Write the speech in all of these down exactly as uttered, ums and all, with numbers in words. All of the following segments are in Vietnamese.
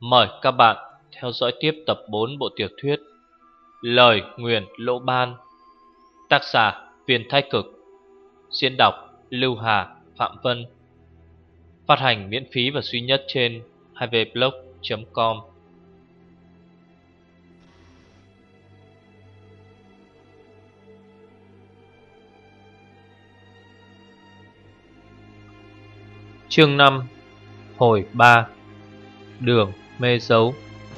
Mời các bạn theo dõi tiếp tập bốn bộ tiểu thuyết Lời Nguyền Lỗ Ban. Tác giả Viên Thái Cực. Diễn đọc Lưu Hà, Phạm Vân. Phát hành miễn phí và duy nhất trên hai v blog chấm com. Chương năm. Hồi ba. Đường mê dấu.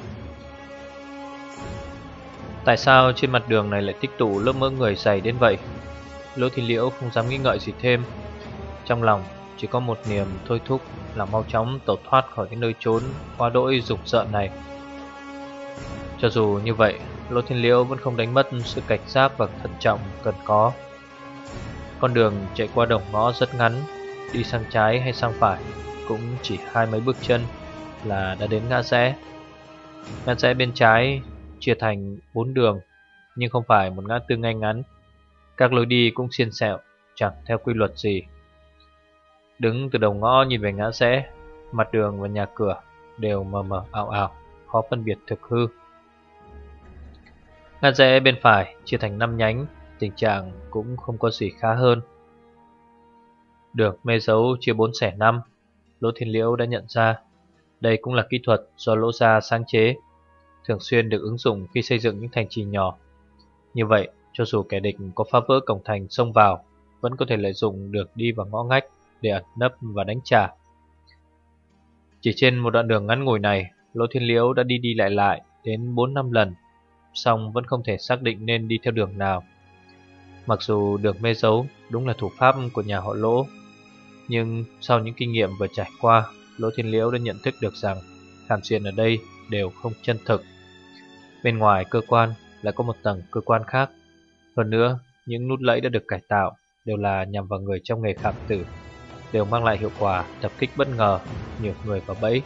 Tại sao trên mặt đường này lại tích tụ lớp mỡ người dày đến vậy? Lỗ Thiên Liễu không dám nghĩ ngợi gì thêm. Trong lòng chỉ có một niềm thôi thúc là mau chóng tẩu thoát khỏi cái nơi trốn quá đỗi rùng rợn này. Cho dù như vậy, Lỗ Thiên Liễu vẫn không đánh mất sự cảnh giác và thận trọng cần có. Con đường chạy qua đồng ngõ rất ngắn, đi sang trái hay sang phải cũng chỉ hai mấy bước chân là đã đến ngã rẽ. Ngã rẽ bên trái chia thành bốn đường, nhưng không phải một ngã tư ngay ngắn. Các lối đi cũng xiên xẹo, chẳng theo quy luật gì. Đứng từ đầu ngõ nhìn về ngã rẽ, mặt đường và nhà cửa đều mờ mờ ảo ảo, khó phân biệt thực hư. Ngã rẽ bên phải chia thành năm nhánh, tình trạng cũng không có gì khá hơn. Đường mê dấu chia bốn xẻ năm, Lỗ Thiên Liễu đã nhận ra đây cũng là kỹ thuật do Lỗ gia sáng chế, thường xuyên được ứng dụng khi xây dựng những thành trì nhỏ. Như vậy, cho dù kẻ địch có phá vỡ cổng thành xông vào, vẫn có thể lợi dụng được đi vào ngõ ngách để ẩn nấp và đánh trả. Chỉ trên một đoạn đường ngắn ngủi này, Lỗ Thiên Liễu đã đi đi lại lại đến bốn năm lần, song vẫn không thể xác định nên đi theo đường nào. Mặc dù đường mê dấu đúng là thủ pháp của nhà họ Lỗ, nhưng sau những kinh nghiệm vừa trải qua, Lỗ Thiên Liễu đã nhận thức được rằng hàm diện ở đây đều không chân thực. Bên ngoài cơ quan lại có một tầng cơ quan khác. Hơn nữa, những nút lẫy đã được cải tạo đều là nhằm vào người trong nghề khảm tử, đều mang lại hiệu quả tập kích bất ngờ, nhiều người vào bẫy.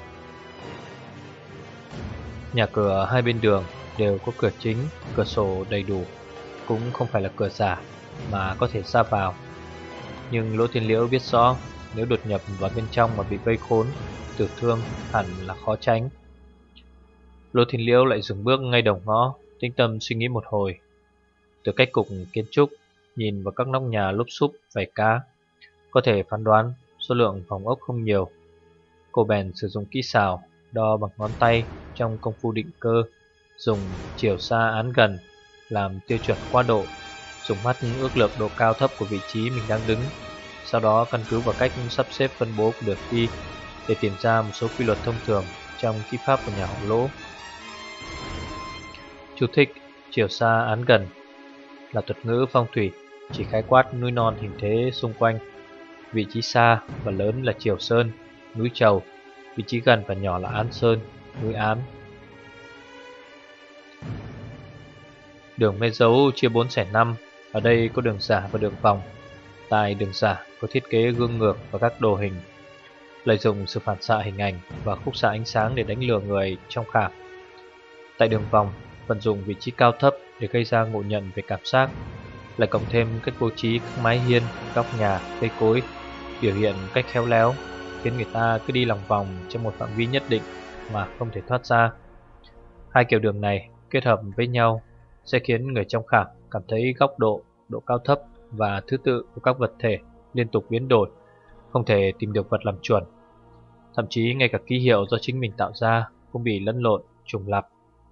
Nhà cửa hai bên đường đều có cửa chính, cửa sổ đầy đủ, cũng không phải là cửa giả mà có thể ra vào. Nhưng Lỗ Thiên Liễu biết rõ, nếu đột nhập vào bên trong mà bị vây khốn, tử thương hẳn là khó tránh. Lỗ Thiên Liễu lại dừng bước ngay đầu ngõ, tĩnh tâm suy nghĩ một hồi. Từ cách cục kiến trúc, nhìn vào các nóc nhà lúp xúp vảy cá, có thể phán đoán số lượng phòng ốc không nhiều. Cô bèn sử dụng kỹ xảo đo bằng ngón tay trong công phu định cơ, dùng chiều xa án gần làm tiêu chuẩn qua độ, dùng mắt ước lượng độ cao thấp của vị trí mình đang đứng, sau đó căn cứ vào cách sắp xếp phân bố của đường đi để tìm ra một số quy luật thông thường trong kỹ pháp của nhà họ Lỗ. Chú thích: chiều xa án gần là thuật ngữ phong thủy chỉ khái quát núi non hình thế xung quanh. Vị trí xa và lớn là Triều Sơn, núi Trầu. Vị trí gần và nhỏ là Án Sơn, núi Án. Đường mê dấu chia bốn xẻ năm. Ở đây có đường giả và đường vòng. Tại đường giả có thiết kế gương ngược và các đồ hình, lợi dụng sự phản xạ hình ảnh và khúc xạ ánh sáng để đánh lừa người trong khảm. Tại đường vòng, vận dụng vị trí cao thấp để gây ra ngộ nhận về cảm giác, lại cộng thêm cách bố trí các mái hiên, góc nhà, cây cối, biểu hiện cách khéo léo, khiến người ta cứ đi lòng vòng trong một phạm vi nhất định mà không thể thoát ra. Hai kiểu đường này kết hợp với nhau sẽ khiến người trong khảm cảm thấy góc độ, độ cao thấp và thứ tự của các vật thể liên tục biến đổi, không thể tìm được vật làm chuẩn. Thậm chí ngay cả ký hiệu do chính mình tạo ra cũng bị lẫn lộn, trùng lặp.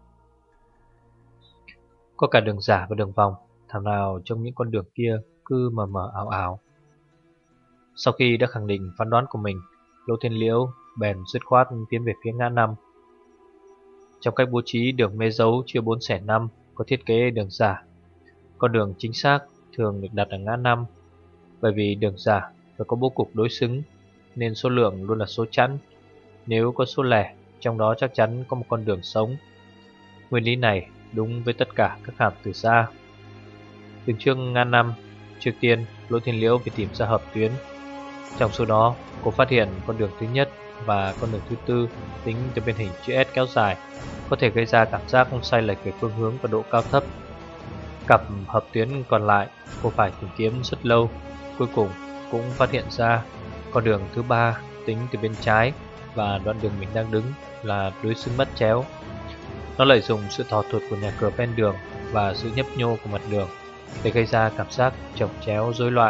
Có cả đường giả và đường vòng, thảo nào trong những con đường kia cứ mờ mờ ảo ảo. Sau khi đã khẳng định phán đoán của mình, Lỗ Thiên Liễu bèn dứt khoát tiến về phía ngã năm. Trong cách bố trí đường mê dấu chia bốn xẻ năm có thiết kế đường giả. Con đường chính xác thường được đặt ở ngã năm. Bởi vì đường giả phải có bố cục đối xứng nên số lượng luôn là số chẵn. Nếu có số lẻ, trong đó chắc chắn có một con đường sống. Nguyên lý này đúng với tất cả các khảm tử gia. Đứng trước ngã năm, trước tiên Lỗ Thiên Liễu phải tìm ra hợp tuyến. Trong số đó, cô phát hiện con đường thứ nhất và con đường thứ tư tính từ bên hình chữ S kéo dài có thể gây ra cảm giác không sai lệch về phương hướng và độ cao thấp. Cặp hợp tuyến còn lại cô phải tìm kiếm rất lâu, cuối cùng cũng phát hiện ra con đường thứ ba tính từ bên trái và đoạn đường mình đang đứng là đối xứng bắt chéo. Nó lợi dụng sự thò thụt của nhà cửa ven đường và sự nhấp nhô của mặt đường để gây ra cảm giác chồng chéo rối loạn.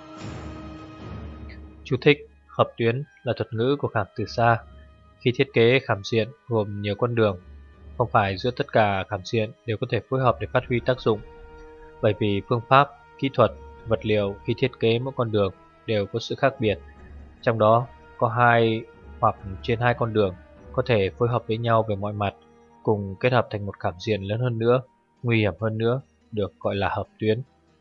Chú thích: hợp tuyến là thuật ngữ của khảm từ xa. Khi thiết kế khảm diện gồm nhiều con đường, không phải giữa tất cả khảm diện đều có thể phối hợp để phát huy tác dụng, bởi vì phương pháp, kỹ thuật, vật liệu khi thiết kế mỗi con đường đều có sự khác biệt. Trong đó có hai hoặc trên hai con đường có thể phối hợp với nhau về mọi mặt, cùng kết hợp thành một khảm diện lớn hơn nữa, nguy hiểm hơn nữa, được gọi là hợp tuyến.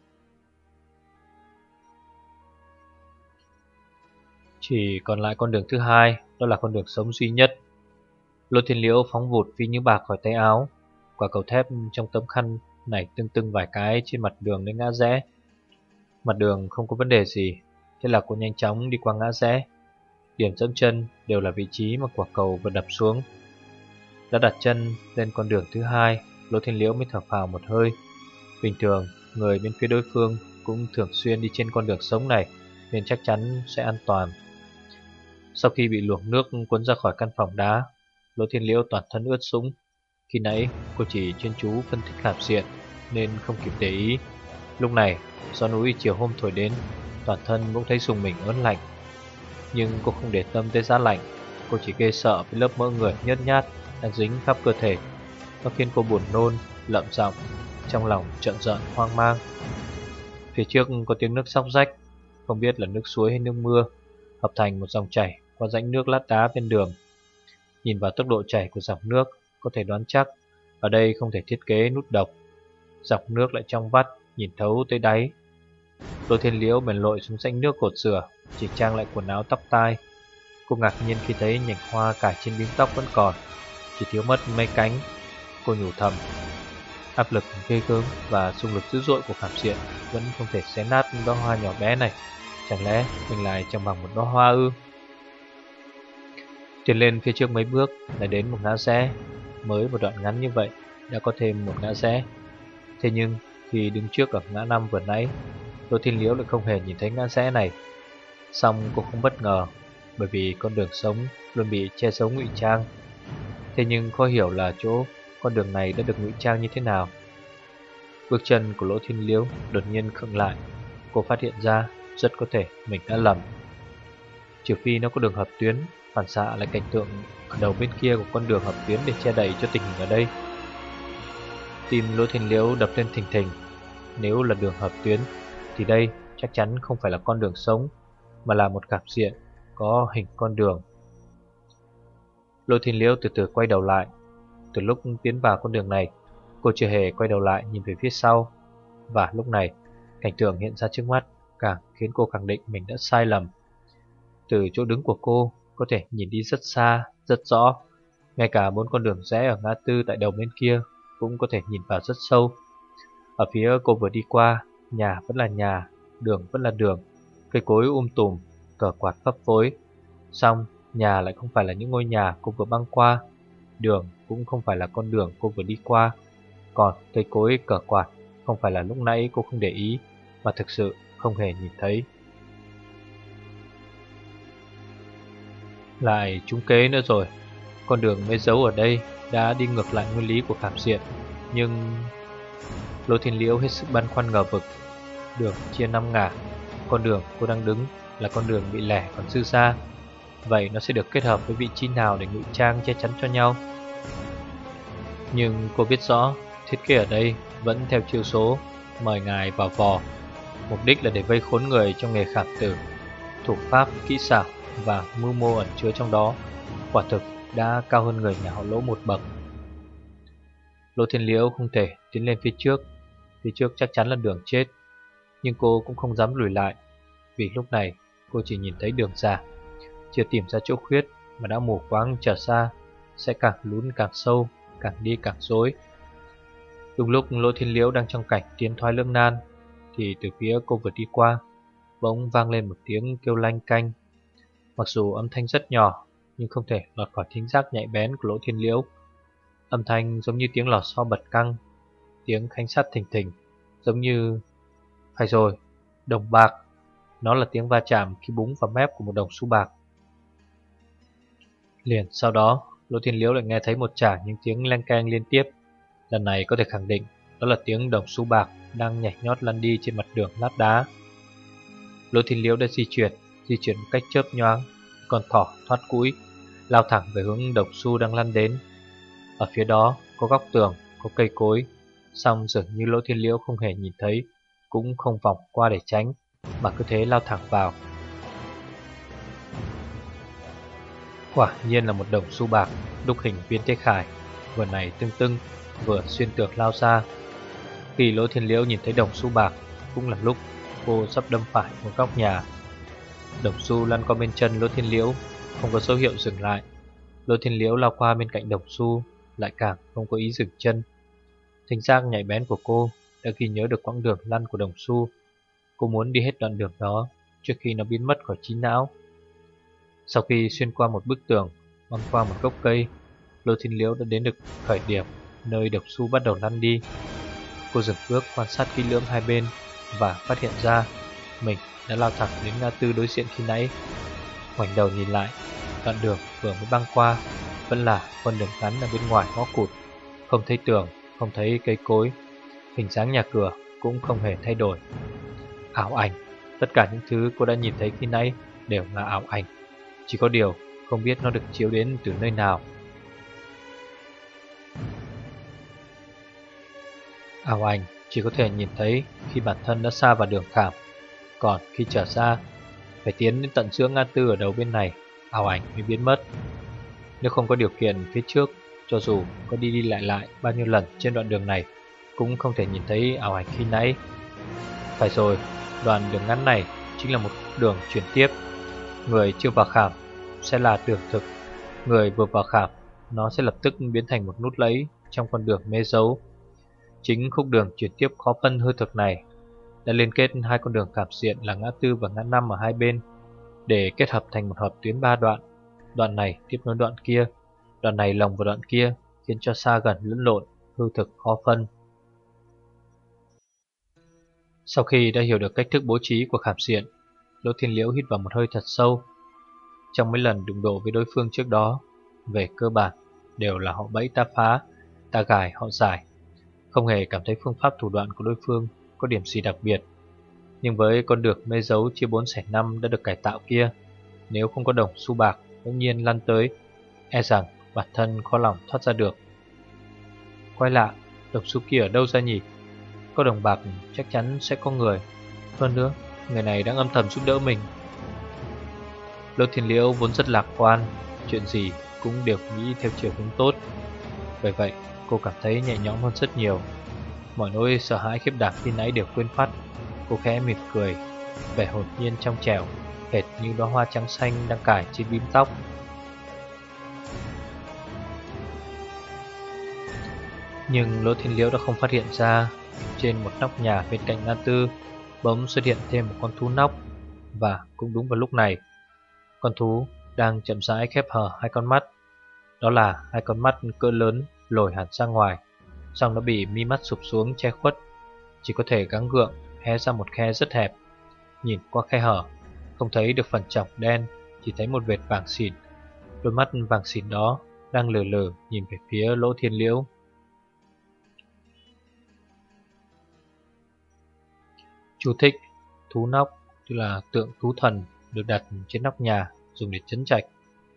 Chỉ còn lại con đường thứ hai, đó là con đường sống duy nhất. Lô Thiên Liễu phóng vụt phi như bạc khỏi tay áo. Quả cầu thép trong tấm khăn nảy tưng tưng vài cái trên mặt đường đến ngã rẽ. Mặt đường không có vấn đề gì, thế là cô nhanh chóng đi qua ngã rẽ. Điểm dẫm chân đều là vị trí mà quả cầu vừa đập xuống. Đã đặt chân lên con đường thứ hai, Lô Thiên Liễu mới thở phào một hơi. Bình thường, người bên phía đối phương cũng thường xuyên đi trên con đường sống này, nên chắc chắn sẽ an toàn. Sau khi bị luồng nước cuốn ra khỏi căn phòng đá, Lô Thiên Liễu toàn thân ướt sũng. Khi nãy cô chỉ chuyên chú phân tích khảm diện nên không kịp để ý. Lúc này gió núi chiều hôm thổi đến, toàn thân cũng thấy rùng mình ớn lạnh. Nhưng cô không để tâm tới giá lạnh, cô chỉ ghê sợ với lớp mỡ người nhớt nhát đang dính khắp cơ thể. Nó khiến cô buồn nôn, lợm giọng, trong lòng trợn rợn hoang mang. Phía trước có tiếng nước xóc rách, không biết là nước suối hay nước mưa, hợp thành một dòng chảy qua rãnh nước lát đá bên đường. Nhìn vào tốc độ chảy của dòng nước, có thể đoán chắc ở đây không thể thiết kế nút độc. Dòng nước lại trong vắt, nhìn thấu tới đáy. Lô Thiên Liễu bèn lội xuống rãnh nước cột rửa, chỉ trang lại quần áo tóc tai. Cô ngạc nhiên khi thấy nhành hoa cài trên biếm tóc vẫn còn, chỉ thiếu mất mấy cánh. Cô nhủ thầm, áp lực ghê gớm và xung lực dữ dội của khảm diện vẫn không thể xé nát đóa hoa nhỏ bé này. Chẳng lẽ mình lại trồng bằng một đóa hoa ư? Tiến lên phía trước mấy bước lại đến một ngã rẽ. Mới một đoạn ngắn như vậy đã có thêm một ngã rẽ. Thế nhưng khi đứng trước ở ngã năm vừa nãy, Lô Thiên Liễu lại không hề nhìn thấy ngã rẽ này. Xong cô không bất ngờ, bởi vì con đường sống luôn bị che giấu ngụy trang. Thế nhưng khó hiểu là chỗ con đường này đã được ngụy trang như thế nào. Bước chân của Lô Thiên Liễu đột nhiên khựng lại. Cô phát hiện ra rất có thể mình đã lầm. Trừ phi nó có đường hợp tuyến, phản xạ lại cảnh tượng ở đầu bên kia của con đường hợp tuyến để che đậy cho tình hình ở đây. Tim Lô Thiên Liễu đập lên thình thình. Nếu là đường hợp tuyến thì đây chắc chắn không phải là con đường sống, mà là một khảm diện có hình con đường. Lô Thiên Liễu từ từ quay đầu lại. Từ lúc tiến vào con đường này, cô chưa hề quay đầu lại nhìn về phía sau. Và lúc này, cảnh tượng hiện ra trước mắt càng khiến cô khẳng định mình đã sai lầm. Từ chỗ đứng của cô có thể nhìn đi rất xa, rất rõ. Ngay cả bốn con đường rẽ ở ngã tư tại đầu bên kia cũng có thể nhìn vào rất sâu. Ở phía cô vừa đi qua, nhà vẫn là nhà, đường vẫn là đường, cây cối um tùm, cờ quạt phấp phới. Xong nhà lại không phải là những ngôi nhà cô vừa băng qua, đường cũng không phải là con đường cô vừa đi qua. Còn cây cối cờ quạt không phải là lúc nãy cô không để ý, mà thực sự không hề nhìn thấy. Lại trúng kế nữa rồi. Con đường mê dấu ở đây đã đi ngược lại nguyên lý của khảm diện. Nhưng Lô Thiên Liễu hết sức băn khoăn ngờ vực. Đường chia năm ngả, con đường cô đang đứng là con đường bị lẻ còn dư ra. Vậy nó sẽ được kết hợp với vị trí nào để ngụy trang che chắn cho nhau? Nhưng cô biết rõ thiết kế ở đây vẫn theo chiêu số mời ngài vào vò. Mục đích là để vây khốn người trong nghề khảm tử. Thủ pháp, kỹ xảo và mưu mô ẩn chứa trong đó quả thực đã cao hơn người nhà họ Lỗ một bậc. Lô Thiên Liễu không thể tiến lên phía trước. Phía trước chắc chắn là đường chết. Nhưng cô cũng không dám lùi lại, vì lúc này cô chỉ nhìn thấy đường ra. Chưa tìm ra chỗ khuyết mà đã mù quáng trở xa, sẽ càng lún càng sâu, càng đi càng rối. Đúng lúc Lô Thiên Liễu đang trong cảnh tiến thoái lưỡng nan, thì từ phía cô vừa đi qua bỗng vang lên một tiếng kêu lanh canh. Mặc dù âm thanh rất nhỏ, nhưng không thể lọt khỏi thính giác nhạy bén của Lỗ Thiên Liễu. Âm thanh giống như tiếng lò xo bật căng, tiếng khánh sắt thình thình, giống như... Phải rồi, đồng bạc. Nó là tiếng va chạm khi búng vào mép của một đồng xu bạc. Liền sau đó, Lỗ Thiên Liễu lại nghe thấy một tràng những tiếng leng keng liên tiếp. Lần này có thể khẳng định đó là tiếng đồng xu bạc đang nhảy nhót lăn đi trên mặt đường lát đá. Lỗ Thiên Liễu đã di chuyển, di chuyển một cách chớp nhoáng, con thỏ thoát cũi, lao thẳng về hướng đồng xu đang lăn đến. Ở phía đó có góc tường, có cây cối, song dường như Lỗ Thiên Liễu không hề nhìn thấy, cũng không vòng qua để tránh, mà cứ thế lao thẳng vào. Quả nhiên là một đồng xu bạc đúc hình viên tế khải, vừa này tưng tưng, vừa xuyên tường lao ra. Khi Lỗ Thiên Liễu nhìn thấy đồng xu bạc, cũng là lúc cô sắp đâm phải một góc nhà. Đồng xu lăn qua bên chân Lỗ Thiên Liễu, không có dấu hiệu dừng lại. Lỗ Thiên Liễu lao qua bên cạnh đồng xu, lại càng không có ý dừng chân. Thính giác nhạy bén của cô đã ghi nhớ được quãng đường lăn của đồng xu. Cô muốn đi hết đoạn đường đó trước khi nó biến mất khỏi trí não. Sau khi xuyên qua một bức tường, băng qua một gốc cây, Lỗ Thiên Liễu đã đến được khởi điểm nơi đồng xu bắt đầu lăn đi. Cô dừng bước quan sát kỹ lưỡng hai bên và phát hiện ra mình đã lao thẳng đến ngã tư đối diện khi nãy. Ngoảnh đầu nhìn lại, đoạn đường vừa mới băng qua vẫn là con đường ngắn ở bên ngoài ngõ cụt, không thấy tường, không thấy cây cối, hình dáng nhà cửa cũng không hề thay đổi. Ảo ảnh, tất cả những thứ cô đã nhìn thấy khi nãy đều là ảo ảnh, chỉ có điều không biết nó được chiếu đến từ nơi nào. Ảo ảnh chỉ có thể nhìn thấy khi bản thân đã xa vào đường khảm, còn khi trở ra phải tiến đến tận giữa ngã tư ở đầu bên này, ảo ảnh mới biến mất. Nếu không có điều kiện phía trước, cho dù có đi đi lại lại bao nhiêu lần trên đoạn đường này, cũng không thể nhìn thấy ảo ảnh khi nãy. Phải rồi, đoạn đường ngắn này chính là một đường chuyển tiếp. Người chưa vào khảm sẽ là đường thực, người vừa vào khảm nó sẽ lập tức biến thành một nút lẫy trong con đường mê dấu. Chính khúc đường chuyển tiếp khó phân hư thực này đã liên kết hai con đường khảm diện là ngã tư và ngã năm ở hai bên để kết hợp thành một hợp tuyến ba đoạn. Đoạn này tiếp nối đoạn kia, đoạn này lồng vào đoạn kia, khiến cho xa gần lẫn lộn, hư thực khó phân. Sau khi đã hiểu được cách thức bố trí của khảm diện, Lỗ Thiên Liễu hít vào một hơi thật sâu. Trong mấy lần đụng độ với đối phương trước đó, về cơ bản đều là họ bẫy ta phá, ta gài họ giải, không hề cảm thấy phương pháp thủ đoạn của đối phương có điểm gì đặc biệt. Nhưng với con đường mê dấu chia bốn xẻ năm đã được cải tạo kia, nếu không có đồng xu bạc bỗng nhiên lăn tới, e rằng bản thân khó lòng thoát ra được. Quay lạ, đồng xu kia ở đâu ra nhỉ? Có đồng bạc chắc chắn sẽ có người. Hơn nữa, người này đang âm thầm giúp đỡ mình. Lỗ Thiên Liễu vốn rất lạc quan, chuyện gì cũng đều nghĩ theo chiều hướng tốt. Bởi vậy, cô cảm thấy nhẹ nhõm hơn rất nhiều. Mọi nỗi sợ hãi khiếp đảm khi nãy đều quên phát. Cô khẽ mỉm cười, vẻ hồn nhiên trong trẻo, hệt như đóa hoa trắng xanh đang cài trên bím tóc. Nhưng Lỗ Thiên Liễu đã không phát hiện ra, trên một nóc nhà bên cạnh ngã tư bỗng xuất hiện thêm một con thú nóc. Và cũng đúng vào lúc này, con thú đang chậm rãi khép hờ hai con mắt. Đó là hai con mắt cỡ lớn lồi hẳn ra ngoài, song nó bị mi mắt sụp xuống che khuất, chỉ có thể gắng gượng hé ra một khe rất hẹp. Nhìn qua khe hở, không thấy được phần tròng đen, chỉ thấy một vệt vàng xỉn. Đôi mắt vàng xỉn đó đang lờ lờ nhìn về phía Lỗ Thiên Liễu. Chú thích: thú nóc tức là tượng thú thần được đặt trên nóc nhà dùng để trấn trạch.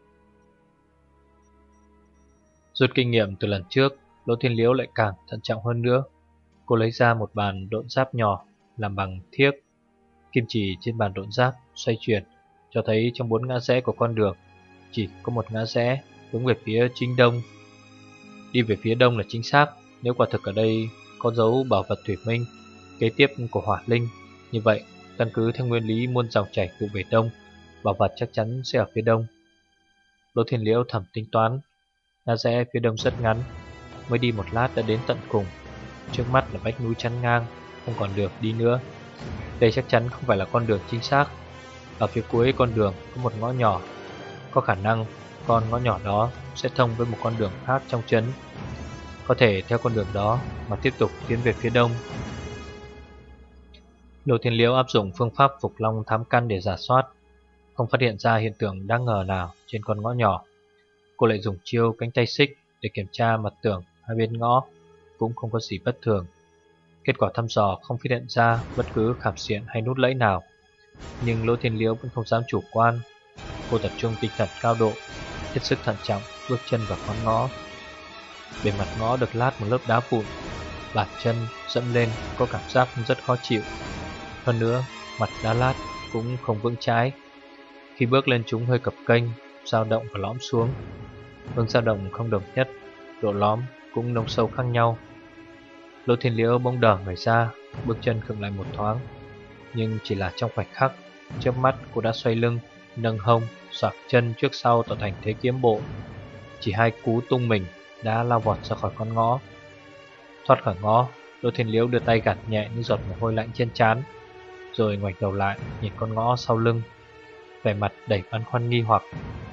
Rút kinh nghiệm từ lần trước, Lỗ Thiên Liễu lại càng thận trọng hơn nữa. Cô lấy ra một bàn độn giáp nhỏ làm bằng thiếc. Kim chỉ trên bàn độn giáp xoay chuyển, cho thấy trong bốn ngã rẽ của con đường chỉ có một ngã rẽ hướng về phía chính đông. Đi về phía đông là chính xác. Nếu quả thực ở đây có dấu bảo vật thủy minh kế tiếp của hỏa linh, như vậy căn cứ theo nguyên lý muôn dòng chảy tụ về đông, bảo vật chắc chắn sẽ ở phía đông. Lỗ Thiên Liễu thầm tính toán. Ngã rẽ phía đông rất ngắn, mới đi một lát đã đến tận cùng. Trước mắt là vách núi chắn ngang, không còn đường đi nữa. Đây chắc chắn không phải là con đường chính xác. Ở phía cuối con đường có một ngõ nhỏ, có khả năng con ngõ nhỏ đó sẽ thông với một con đường khác trong trấn. Có thể theo con đường đó mà tiếp tục tiến về phía đông. Lỗ Thiên Liễu áp dụng phương pháp Phục Long thám căn để rà soát, không phát hiện ra hiện tượng đáng ngờ nào trên con ngõ nhỏ. Cô lại dùng chiêu cánh tay xích để kiểm tra mặt tường hai bên ngõ, cũng không có gì bất thường. Kết quả thăm dò không phát hiện ra bất cứ khảm xiển hay nút lẫy nào. Nhưng Lỗ Thiên Liễu vẫn không dám chủ quan. Cô tập trung tinh thần cao độ, hết sức thận trọng bước chân vào con ngõ. Bề mặt ngõ được lát một lớp đá vụn, bàn chân dẫm lên có cảm giác rất khó chịu. Hơn nữa, mặt đá lát cũng không vững chãi. Khi bước lên chúng hơi cập kênh, dao động và lõm xuống. Hướng dao động không đồng nhất, độ lõm cũng nông sâu khác nhau. Lỗ Thiên Liễu bỗng đờ người ra, bước chân khựng lại một thoáng. Nhưng chỉ là trong khoảnh khắc, chớp mắt cô đã xoay lưng, nâng hông, xoạc chân trước sau tạo thành thế kiếm bộ. Chỉ hai cú tung mình đã lao vọt ra khỏi con ngõ. Thoát khỏi ngõ, Lỗ Thiên Liễu đưa tay gạt nhẹ những giọt mồ hôi lạnh trên trán, rồi ngoảnh đầu lại nhìn con ngõ sau lưng, vẻ mặt đầy băn khoăn nghi hoặc.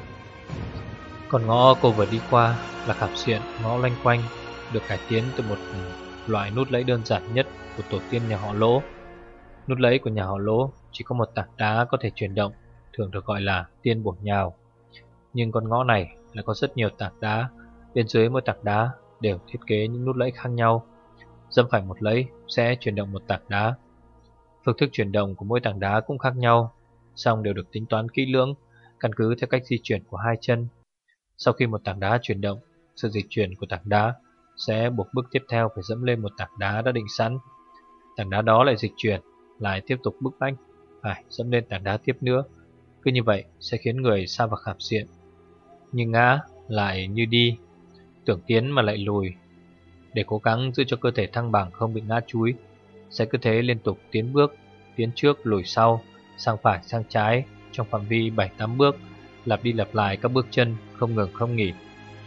Con ngõ cô vừa đi qua là khảm xiển ngõ loanh quanh, được cải tiến từ một loại nút lẫy đơn giản nhất của tổ tiên nhà họ Lỗ. Nút lẫy của nhà họ Lỗ chỉ có một tảng đá có thể chuyển động, thường được gọi là tiên bổ nhào. Nhưng con ngõ này lại có rất nhiều tảng đá, bên dưới mỗi tảng đá đều thiết kế những nút lẫy khác nhau. Dẫm phải một lẫy sẽ chuyển động một tảng đá. Phương thức chuyển động của mỗi tảng đá cũng khác nhau, song đều được tính toán kỹ lưỡng, căn cứ theo cách di chuyển của hai chân. Sau khi một tảng đá chuyển động, sự dịch chuyển của tảng đá sẽ buộc bước tiếp theo phải dẫm lên một tảng đá đã định sẵn. Tảng đá đó lại dịch chuyển, lại tiếp tục bước bách phải dẫm lên tảng đá tiếp nữa. Cứ như vậy sẽ khiến người sa vào khảm xiển, như ngã lại như đi, tưởng tiến mà lại lùi. Để cố gắng giữ cho cơ thể thăng bằng không bị ngã chúi, sẽ cứ thế liên tục tiến bước, tiến trước lùi sau, sang phải sang trái trong phạm vi bảy tám bước, lặp đi lặp lại các bước chân không ngừng không nghỉ.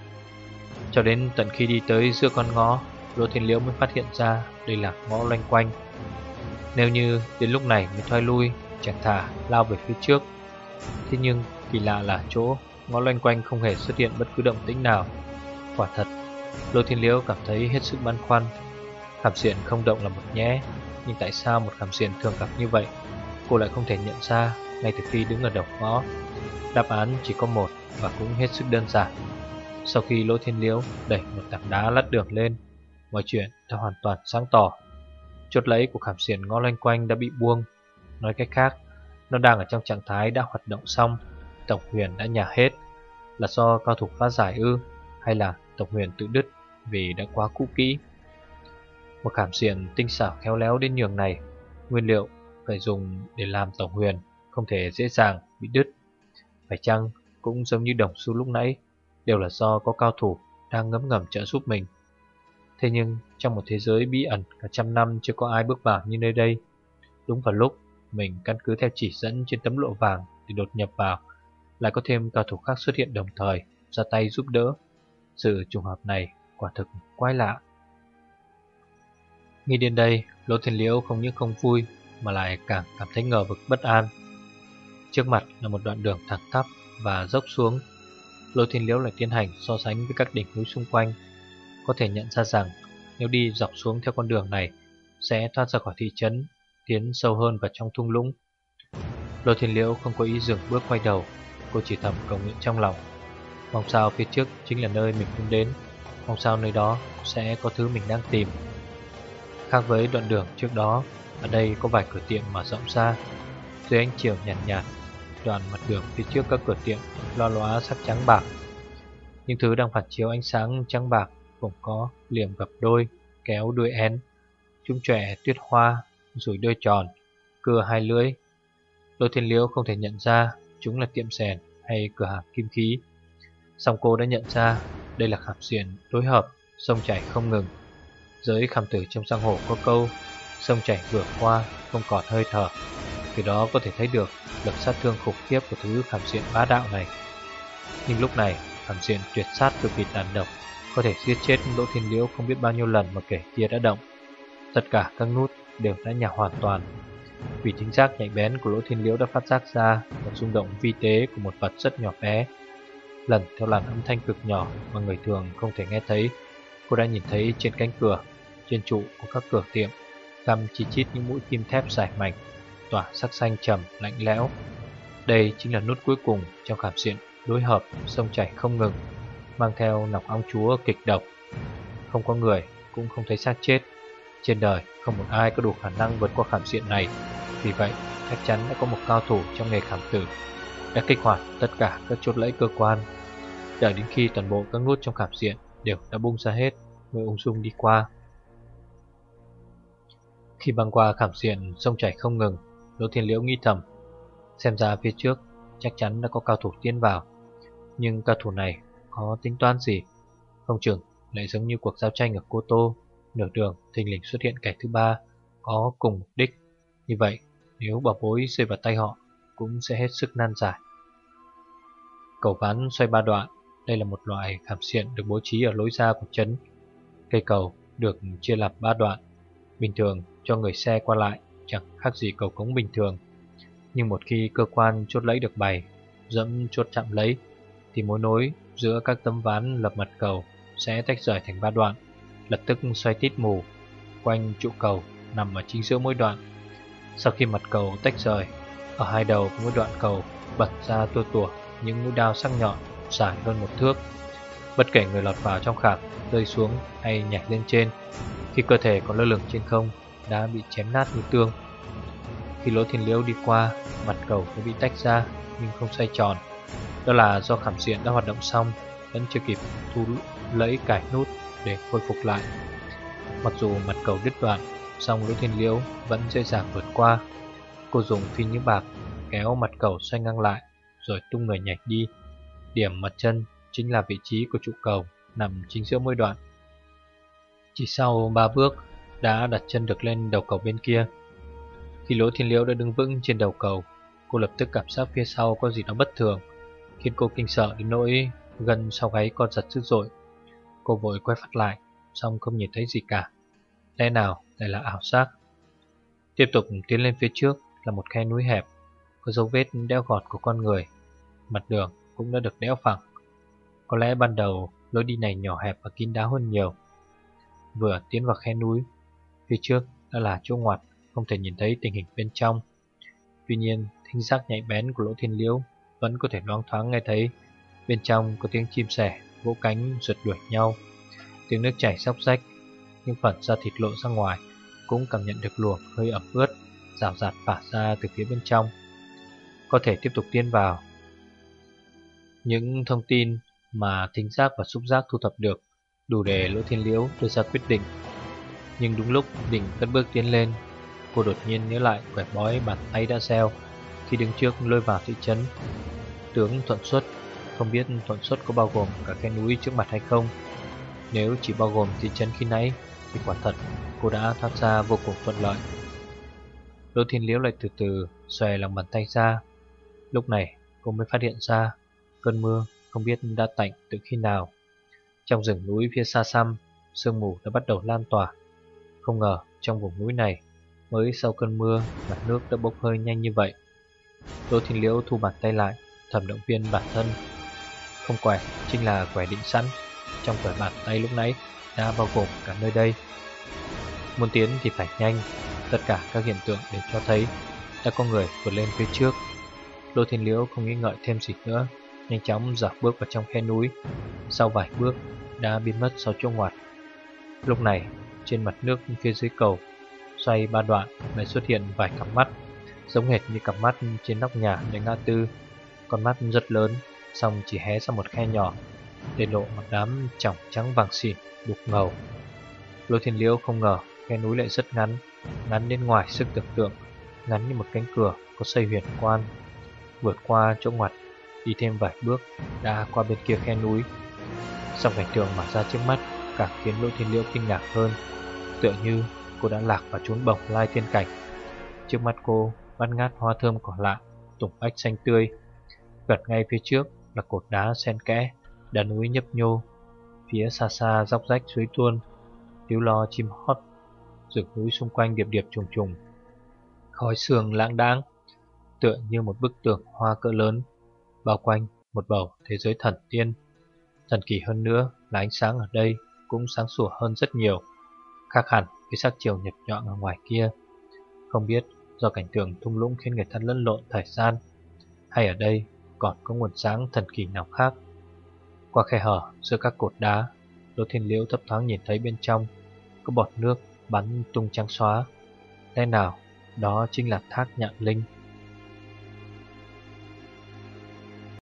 Cho đến tận khi đi tới giữa con ngõ, Lỗ Thiên Liễu mới phát hiện ra đây là ngõ loanh quanh. Nếu như đến lúc này mới thoái lui, chẳng thà lao về phía trước. Thế nhưng kỳ lạ là chỗ ngõ loanh quanh không hề xuất hiện bất cứ động tĩnh nào. Quả thật, Lỗ Thiên Liễu cảm thấy hết sức băn khoăn. Khảm xiển không động là một nhẽ, nhưng tại sao một khảm xiển thường gặp như vậy cô lại không thể nhận ra ngay từ khi đứng ở đầu ngõ? Đáp án chỉ có một và cũng hết sức đơn giản. Sau khi Lỗ Thiên Liễu đẩy một tảng đá lát đường lên, mọi chuyện đã hoàn toàn sáng tỏ. Chốt lẫy của khảm xiển ngõ loanh quanh đã bị buông. Nói cách khác, nó đang ở trong trạng thái đã hoạt động xong, tổng huyền đã nhả hết. Là do cao thủ phá giải ư, hay là tổng huyền tự đứt vì đã quá cũ kỹ? Một khảm xiển tinh xảo khéo léo đến nhường này, nguyên liệu phải dùng để làm tổng huyền không thể dễ dàng bị đứt. Phải chăng cũng giống như đồng xu lúc nãy, đều là do có cao thủ đang ngấm ngầm trợ giúp mình? Thế nhưng trong một thế giới bí ẩn cả trăm năm chưa có ai bước vào như nơi đây, đúng vào lúc mình căn cứ theo chỉ dẫn trên tấm lụa vàng để đột nhập vào, lại có thêm cao thủ khác xuất hiện đồng thời ra tay giúp đỡ. Sự trùng hợp này quả thực quái lạ. Nghĩ đến đây, Lỗ Thiên Liễu không những không vui mà lại càng cảm thấy ngờ vực bất an. Trước mặt là một đoạn đường thẳng tắp và dốc xuống. Lỗ Thiên Liễu lại tiến hành so sánh với các đỉnh núi xung quanh. Có thể nhận ra rằng nếu đi dọc xuống theo con đường này sẽ thoát ra khỏi thị trấn, tiến sâu hơn vào trong thung lũng. Lỗ Thiên Liễu không có ý dừng bước quay đầu. Cô chỉ thầm cầu nguyện trong lòng, mong sao phía trước chính là nơi mình muốn đến, mong sao nơi đó sẽ có thứ mình đang tìm. Khác với đoạn đường trước đó, ở đây có vài cửa tiệm mở rộng ra. Dưới ánh chiều nhàn nhạt, nhạt, đoạn mặt đường phía trước các cửa tiệm loa lóa sắc trắng bạc. Những thứ đang phản chiếu ánh sáng trắng bạc gồm có liềm gập đôi, kéo đuôi én, trúng chòe tuyết hoa, rủi đôi tròn, cưa hai lưỡi. Lỗ Thiên Liễu không thể nhận ra chúng là tiệm rèn hay cửa hàng kim khí. Song cô đã nhận ra đây là khảm xiển đối hợp, sông chảy không ngừng. Giới khảm tử trong giang hồ có câu sông chảy vừa qua không còn hơi thở. Từ đó có thể thấy được lực sát thương khủng khiếp của thứ khảm xiển bá đạo này. Nhưng lúc này khảm xiển tuyệt sát cực kỳ tàn độc, có thể giết chết Lỗ Thiên Liễu không biết bao nhiêu lần mà kẻ kia đã động. Tất cả các nút đều đã nhả hoàn toàn. Vì thính giác nhạy bén của Lỗ Thiên Liễu đã phát giác ra một rung động vi tế của một vật rất nhỏ bé. Lần theo làn âm thanh cực nhỏ mà người thường không thể nghe thấy, cô đã nhìn thấy trên cánh cửa, trên trụ của các cửa tiệm găm chi chít những mũi kim thép dài mảnh, tỏa sắc xanh trầm lạnh lẽo. Đây chính là nút cuối cùng trong khảm xiển đối hợp sông chảy không ngừng. mang theo nọc ong chúa kịch độc. Không có người, cũng không thấy xác chết. Trên đời không một ai có đủ khả năng vượt qua khảm diện này. Vì vậy chắc chắn đã có một cao thủ trong nghề khảm tử đã kích hoạt tất cả các chốt lẫy cơ quan. Đợi đến khi toàn bộ các nút trong khảm diện đều đã bung ra hết mới ung dung đi qua. Khi băng qua khảm diện sông chảy không ngừng, Đỗ Thiên Liễu nghĩ thầm, xem ra phía trước chắc chắn đã có cao thủ tiến vào. Nhưng cao thủ này có tính toán gì? Không chừng lại giống như cuộc giao tranh ở Cô Tô, nửa đường thình lình xuất hiện kẻ thứ ba có cùng mục đích. Như vậy nếu bảo bối rơi vào tay họ cũng sẽ hết sức nan giải. Cầu ván xoay ba đoạn. Đây là một loại khảm diện được bố trí ở lối ra của trấn. Cây cầu được chia làm ba đoạn. Bình thường cho người xe qua lại chẳng khác gì cầu cống bình thường. Nhưng một khi cơ quan chốt lẫy được bày, dẫm chốt chạm lấy, thì mối nối giữa các tấm ván lập mặt cầu sẽ tách rời thành ba đoạn, lập tức xoay tít mù quanh trụ cầu nằm ở chính giữa mỗi đoạn. Sau khi mặt cầu tách rời, ở hai đầu mỗi đoạn cầu bật ra tua tủa những mũi đao sắc nhọn dài hơn một thước. Bất kể người lọt vào trong khảm, rơi xuống hay nhảy lên trên, khi cơ thể còn lơ lửng trên không đã bị chém nát như tương. Khi Lỗ Thiên Liễu đi qua, mặt cầu đã bị tách ra nhưng không xoay tròn. Đó là do khảm diện đã hoạt động xong, vẫn chưa kịp thu lẫy cải nút để khôi phục lại. Mặc dù mặt cầu đứt đoạn, song Lỗ Thiên Liễu vẫn dễ dàng vượt qua. Cô dùng phi nhũ bạc kéo mặt cầu xoay ngang lại, rồi tung người nhảy đi. Điểm mặt chân chính là vị trí của trụ cầu nằm chính giữa mỗi đoạn. Chỉ sau ba bước đã đặt chân được lên đầu cầu bên kia. Khi Lỗ Thiên Liễu đã đứng vững trên đầu cầu, cô lập tức cảm giác phía sau có gì đó bất thường, khiến cô kinh sợ đến nỗi gân sau gáy co giật dữ dội. Cô vội quay phát lại, song không nhìn thấy gì cả. Lẽ nào lại là ảo giác? Tiếp tục tiến lên phía trước là một khe núi hẹp, có dấu vết đẽo gọt của con người. Mặt đường cũng đã được đẽo phẳng. Có lẽ ban đầu lối đi này nhỏ hẹp và kín đáo hơn nhiều. Vừa tiến vào khe núi, phía trước đã là chỗ ngoặt, không thể nhìn thấy tình hình bên trong. Tuy nhiên, thính giác nhạy bén của Lỗ Thiên Liễu vẫn có thể loáng thoáng nghe thấy bên trong có tiếng chim sẻ vỗ cánh rượt đuổi nhau, tiếng nước chảy xóc xách. Những phần da thịt lộ ra ngoài cũng cảm nhận được luồng hơi ẩm ướt rào rạt phả ra từ phía bên trong. Có thể tiếp tục tiến vào. Những thông tin mà thính giác và xúc giác thu thập được đủ để Lỗ Thiên Liễu đưa ra quyết định. Nhưng đúng lúc định cất bước tiến lên, cô đột nhiên nhớ lại quẻ bói bàn tay đã gieo khi đứng trước lôi vào thị trấn. Tướng Thuận Xuất, không biết Thuận Xuất có bao gồm cả khe núi trước mặt hay không. Nếu chỉ bao gồm thị trấn khi nãy thì quả thật cô đã thoát ra vô cùng thuận lợi. Lỗ Thiên Liễu lại từ từ xòe lòng bàn tay ra. Lúc này cô mới phát hiện ra cơn mưa không biết đã tạnh từ khi nào. Trong rừng núi phía xa xăm, sương mù đã bắt đầu lan tỏa. Không ngờ trong vùng núi này, mới sau cơn mưa, mặt nước đã bốc hơi nhanh như vậy. Lỗ Thiên Liễu thu bàn tay lại, thầm động viên bản thân. Không quẻ chính là quẻ định sẵn. Trong quẻ bàn tay lúc nãy đã bao gồm cả nơi đây. Muốn tiến thì phải nhanh. Tất cả các hiện tượng đều cho thấy đã có người vượt lên phía trước. Lỗ Thiên Liễu không nghĩ ngợi thêm gì nữa, nhanh chóng dạo bước vào trong khe núi. Sau vài bước đã biến mất sau chỗ ngoặt. Lúc này trên mặt nước phía dưới cầu xoay ba đoạn lại xuất hiện vài cặp mắt, giống hệt như cặp mắt trên nóc nhàในngã tư. Con mắt rất lớn, song chỉ hé ra một khe nhỏ để lộ một đám tròng trắng vàng xỉn đục ngầu. Lỗ Thiên Liễu không ngờ khe núi lại rất ngắn, ngắn đến ngoài sức tưởng tượng, ngắn như một cánh cửa có xây huyền quan. Vượt qua chỗ ngoặt, đi thêm vài bước đã qua bên kia khe núi. Song cảnh tượng mở ra trước mắt càng khiến Lỗ Thiên Liễu kinh ngạc hơn, tựa như cô đã lạc vào chốn bồng lai thiên cảnh. Trước mắt cô bát ngát hoa thơm cỏ lạ, tùng bách xanh tươi. Gần ngay phía trước là cột đá xen kẽ, đá núi nhấp nhô. Phía xa xa róc rách suối tuôn, líu lo chim hót. Rừng núi xung quanh điệp điệp trùng trùng, khói sương lãng đãng, tựa như một bức tường hoa cỡ lớn, bao quanh một bầu thế giới thần tiên. Thần kỳ hơn nữa là ánh sáng ở đây cũng sáng sủa hơn rất nhiều, khác hẳn với sắc chiều nhật nhọn ở ngoài kia. Không biết do cảnh tượng thung lũng khiến người ta lẫn lộn thời gian, hay ở đây còn có nguồn sáng thần kỳ nào khác. Qua khe hở giữa các cột đá, Lỗ Thiên Liễu thấp thoáng nhìn thấy bên trong có bọt nước bắn tung trắng xóa. Lẽ nào đó chính là thác Nhạn Linh?